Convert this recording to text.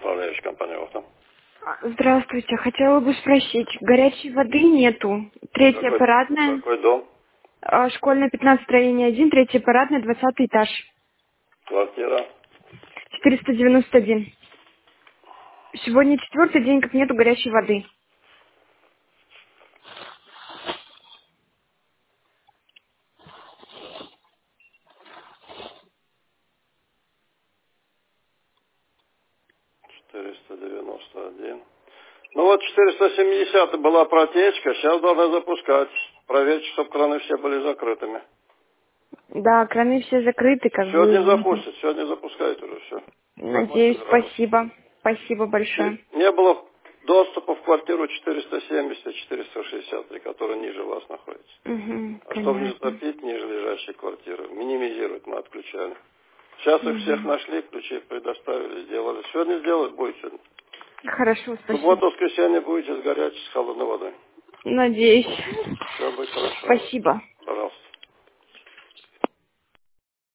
управляющая компания «Охта». Здравствуйте. Хотела бы спросить, горячей воды нету. Третья парадная, Какой дом? школьная 15, строение 1, третья парадная, 20 этаж, Квартира? 491. Сегодня 4-й день, как нету горячей воды. $491. Ну вот 470 была протечка, сейчас должна запускать. Проверьте, чтобы краны все были закрытыми. Да, краны все закрыты, как Сегодня бы. запустят, сегодня запускает уже все. Надеюсь, спасибо. Спасибо большое. Не было доступа в квартиру 470 и 463, которая ниже вас находится. Угу, А чтобы не понятно. затопить ниже лежащие квартиры, минимизировать мы отключали. Сейчас их всех Угу. нашли, ключи предоставили, сделали. Сегодня сделать будет сегодня. Хорошо, В спасибо. субботу, воскресенье будете с горячей, с холодной водой. Надеюсь. Все будет хорошо. Спасибо.